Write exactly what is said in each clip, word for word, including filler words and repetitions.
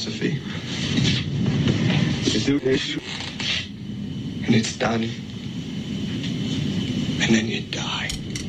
philosophy. You do this, and it's done. And then you die.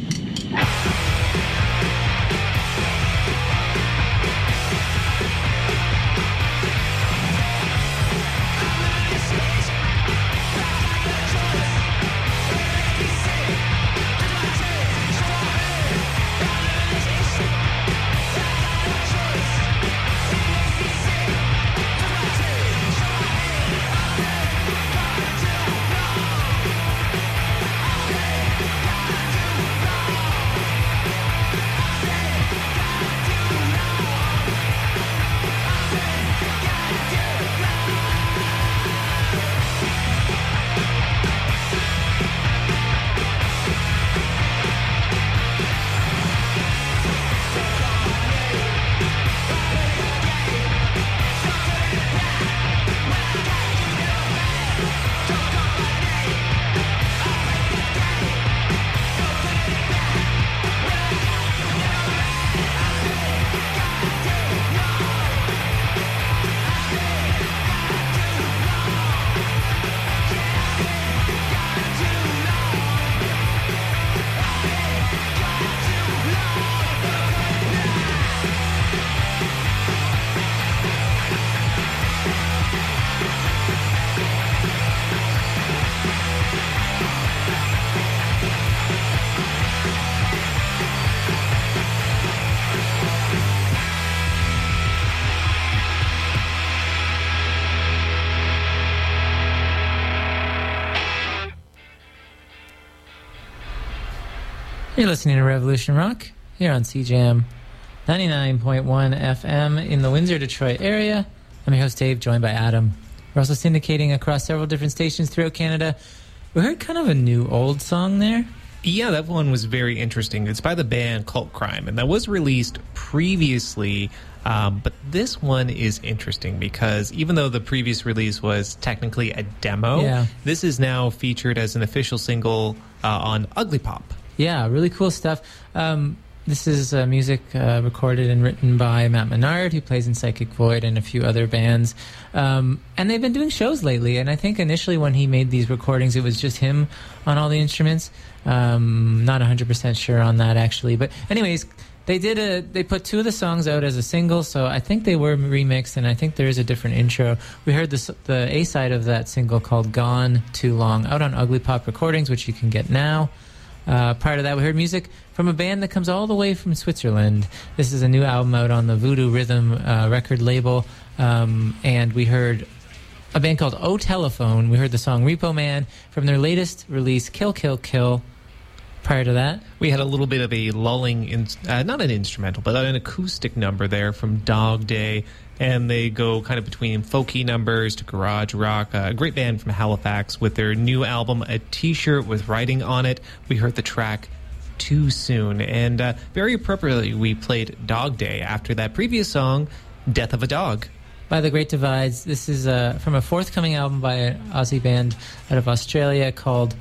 You're listening to Revolution Rock here on C J M ninety-nine point one F M in the Windsor, Detroit area. I'm your host, Dave, joined by Adam. We're also syndicating across several different stations throughout Canada. We heard kind of a new old song there. Yeah, that one was very interesting. It's by the band Cult Crime, and that was released previously. Um, but this one is interesting because even though the previous release was technically a demo, yeah. this is now featured as an official single uh, on Ugly Pop. Yeah, really cool stuff. Um, this is uh, music uh, recorded and written by Matt Menard, who plays in Psychic Void and a few other bands. Um, and they've been doing shows lately, and I think initially when he made these recordings, it was just him on all the instruments. Um, not one hundred percent sure on that, actually. But anyways, they did a they put two of the songs out as a single, so I think they were remixed, and I think there is a different intro. We heard the, the A-side of that single called Gone Too Long out on Ugly Pop Recordings, which you can get now. Uh, prior to that, we heard music from a band that comes all the way from Switzerland. This is a new album out on the Voodoo Rhythm uh, record label. Um, and we heard a band called O Telephone. We heard the song Repo Man from their latest release, Kill, Kill, Kill. Prior to that, we had a little bit of a lulling, in, uh, not an instrumental, but an acoustic number there from Dog Day. And they go kind of between folky numbers to garage rock. A great band from Halifax with their new album, A T-Shirt with writing on it. We heard the track Too Soon. And uh, very appropriately, we played Dog Day after that previous song, Death of a Dog. By The Great Divides. This is uh, from a forthcoming album by an Aussie band out of Australia called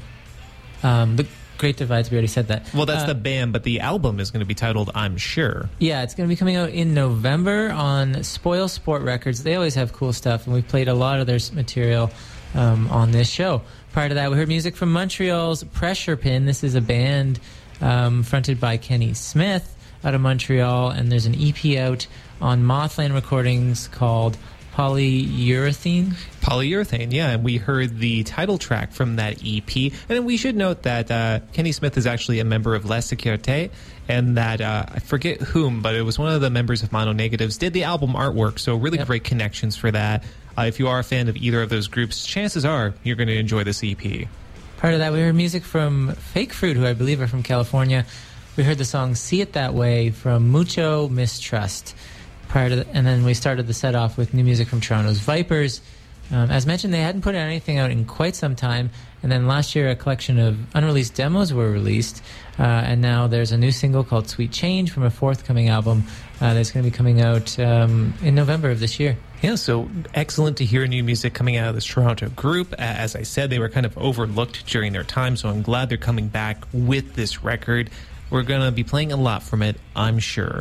um, The Great Divides. We already said that. Well, that's uh, the band, but the album is going to be titled I'm Sure. Yeah, it's going to be coming out in November on Spoil Sport Records. They always have cool stuff, and we've played a lot of their material um, on this show. Prior to that, we heard music from Montreal's Pressure Pin. This is a band um, fronted by Kenny Smith out of Montreal, and there's an E P out on Mothland Recordings called Polyurethane. Polyurethane, yeah. And we heard the title track from that E P. And we should note that uh, Kenny Smith is actually a member of La Sécurité, and that, uh, I forget whom, but it was one of the members of Mono Negatives, did the album artwork, so really yep. great connections for that. Uh, if you are a fan of either of those groups, chances are you're going to enjoy this E P. Part of that, we heard music from Fake Fruit, who I believe are from California. We heard the song See It That Way from Mucho Mistrust. Prior to the, and then we started the set off with new music from Toronto's Vipers. Um, as mentioned, they hadn't put anything out in quite some time, and then last year a collection of unreleased demos were released, uh, and now there's a new single called Sweet Change from a forthcoming album uh, that's going to be coming out um, in November of this year. Yeah, so excellent to hear new music coming out of this Toronto group. As I said, they were kind of overlooked during their time, so I'm glad they're coming back with this record. We're going to be playing a lot from it, I'm sure.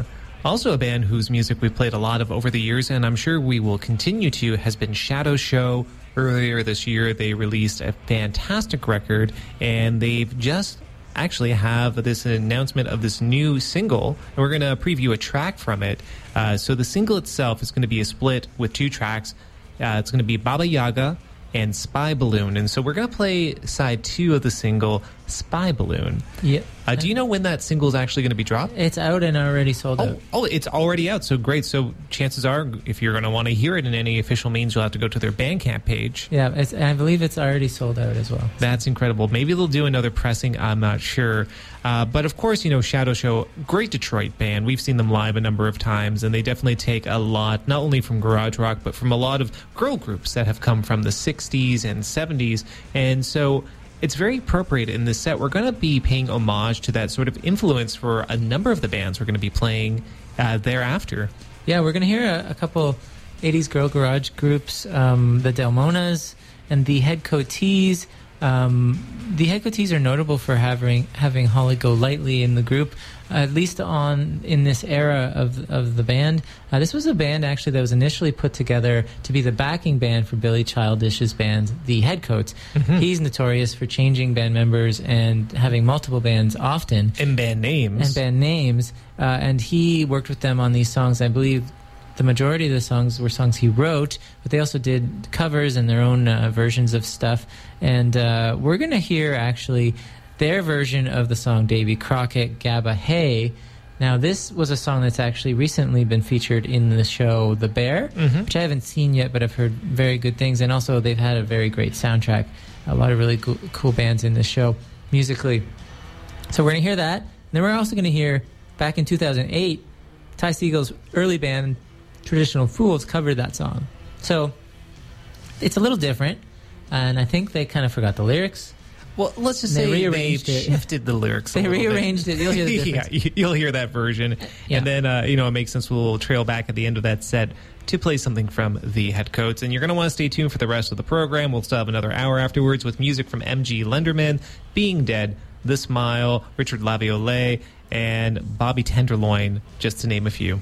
Also, a band whose music we've played a lot of over the years, and I'm sure we will continue to, has been Shadow Show. Earlier this year, they released a fantastic record, and they've just actually have this announcement of this new single, and we're going to preview a track from it. Uh, so the single itself is going to be a split with two tracks. Uh, it's going to be Baba Yaga and Spy Balloon. And so we're going to play side two of the single, Spy Balloon. Yep. Uh, do you know when that single is actually going to be dropped? It's out and already sold Oh, out. oh, it's already out. So great. So chances are, if you're going to want to hear it in any official means, you'll have to go to their Bandcamp page. Yeah, it's, I believe it's already sold out as well. That's incredible. Maybe they'll do another pressing. I'm not sure. Uh, but of course, you know, Shadow Show, great Detroit band. We've seen them live a number of times, and they definitely take a lot, not only from garage rock, but from a lot of girl groups that have come from the sixties and seventies. And so it's very appropriate in this set. We're going to be paying homage to that sort of influence for a number of the bands we're going to be playing uh, thereafter. Yeah, we're going to hear a, a couple eighties girl garage groups, um, the Delmonas and the Head Coatees. Um, the Head Coatees are notable for having having Holly Golightly in the group, at least on in this era of of the band. Uh, this was a band actually that was initially put together to be the backing band for Billy Childish's band, the Headcoats. Mm-hmm. He's notorious for changing band members and having multiple bands often. And band names. And band names. Uh, and he worked with them on these songs. I believe the majority of the songs were songs he wrote, but they also did covers and their own uh, versions of stuff. And uh, we're going to hear, actually, their version of the song Davy Crockett, Gabba Hay. Now, this was a song that's actually recently been featured in the show The Bear, mm-hmm. which I haven't seen yet, but I've heard very good things. And also, they've had a very great soundtrack. A lot of really cool, cool bands in the show, musically. So we're going to hear that. And then we're also going to hear, back in two thousand eight, Ty Segall's early band, Traditional Fools, covered that song. So it's a little different, and I think they kind of forgot the lyrics. Well, let's just they say rearranged they it. shifted the lyrics. They a rearranged bit. it. You'll hear the difference. Yeah, you'll hear that version, yeah. And then uh, you know it makes sense. We'll trail back at the end of that set to play something from the Headcoats, and you're going to want to stay tuned for the rest of the program. We'll still have another hour afterwards with music from M G Lenderman, Being Dead, The Smile, Richard Laviolette, and Bobby Tenderloin, just to name a few.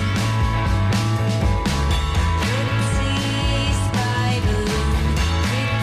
Spy balloon,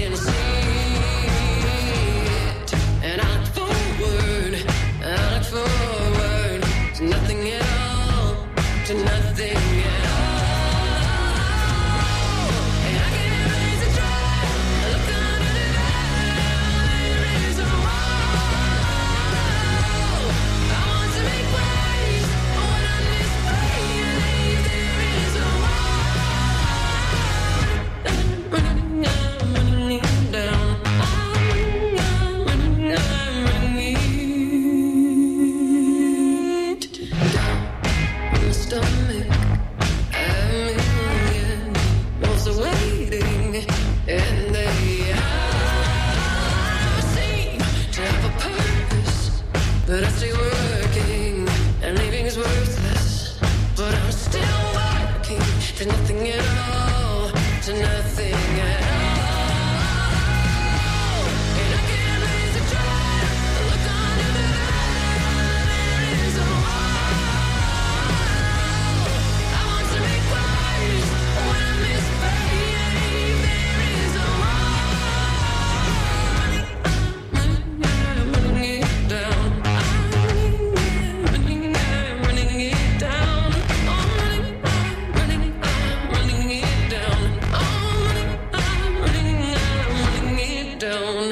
can see it. And I look forward, I look forward to nothing at all, to nothing at all. And I can't raise a try, I look under the veil, there is a wall. I want to make ways, but when I miss way, there is a wall. I'm running, I'm running down. I'm running, I'm running it down. My stomach, a million walls are waiting, and they all seem to have a purpose. But I stay working, and leaving is worthless. But I'm still working to nothing at all, to nothing at all. And I can't raise a try, I look under the veil, there is a wall. I want to make ways, but when I miss fate, there is a wall. I'm running it down. I'm running, I'm running it down. I'm running, I'm running, I'm running it down. I'm running, I'm running, I'm running it down.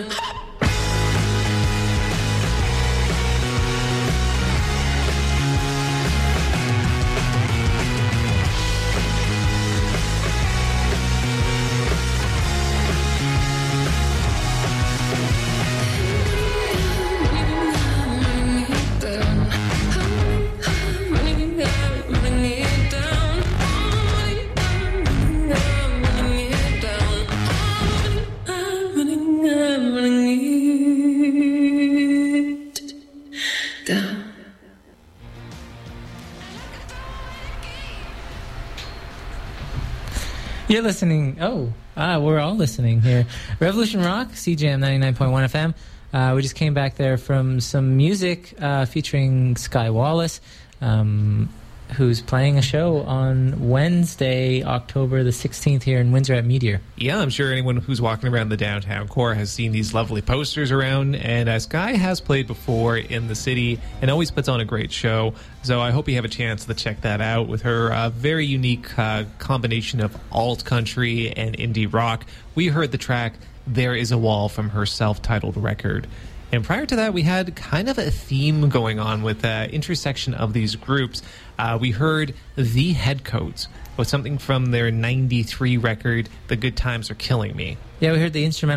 You're listening. Oh, ah, we're all listening here. Revolution Rock, C J M ninety-nine point one F M. Uh, we just came back there from some music uh, featuring Sky Wallace, um, who's playing a show on Wednesday, October the sixteenth here in Windsor at Meteor. Yeah, I'm sure anyone who's walking around the downtown core has seen these lovely posters around, and uh, Sky has played before in the city and always puts on a great show, so I hope you have a chance to check that out with her uh, very unique uh, combination of alt country and indie rock. We heard the track There Is a Wall from her self-titled record. And prior to that, we had kind of a theme going on with the intersection of these groups. Uh, we heard The Headcoats with something from their ninety-three record, The Good Times Are Killing Me. Yeah, we heard the instrumental